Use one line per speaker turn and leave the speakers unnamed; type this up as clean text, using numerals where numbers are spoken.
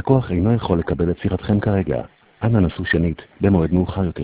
הלקוח אינו יכול לקבל את שיחתכם כרגע. אנא נסו שנית במועד מאוחר יותר.